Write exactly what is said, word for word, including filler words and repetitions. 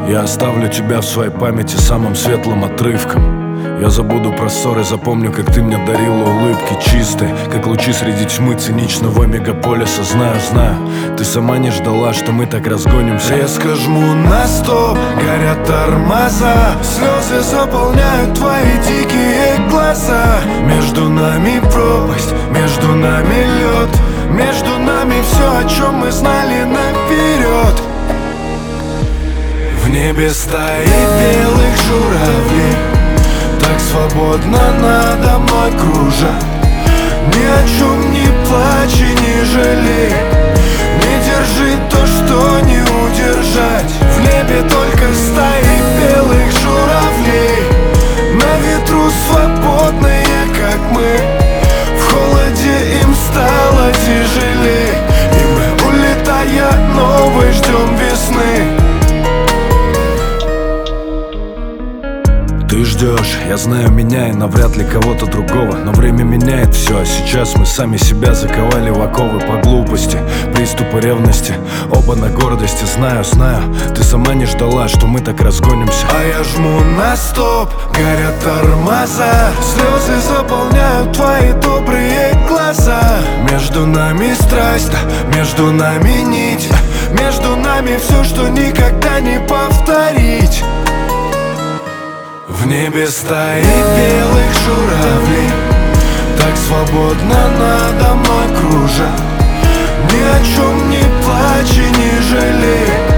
Я оставлю тебя в своей памяти самым светлым отрывком. Я забуду про ссоры, запомню, как ты мне дарила улыбки чистые, как лучи среди тьмы циничного мегаполиса. Знаю, знаю, ты сама не ждала, что мы так разгонимся. Резко жму на стоп, горят тормоза, слезы заполняют твои дикие глаза. Между нами пропасть, между нами лед, между нами все, о чем мы знали наперед. В небе стоит белых журавлей, так свободно надо мной кружа. Ни о чем не плачь и не жалей, не держи то, что не удержать. В небе только стаи белых журавлей, на ветру свободные, как мы. В холоде им стало тяжелей, и мы, улетая новой, ждем весны. Ты ждешь, я знаю, меня и навряд ли кого-то другого. Но время меняет все, а сейчас мы сами себя заковали в оковы по глупости, приступы ревности, оба на гордости. Знаю, знаю, ты сама не ждала, что мы так разгонимся. А я жму на стоп, горят тормоза, слезы заполняют твои добрые глаза. Между нами страсть, между нами нить, между нами все, что никогда не повторить. В небе стоит белых журавлей, так свободно надо мной кружа. Ни о чем не плачь и не жалей,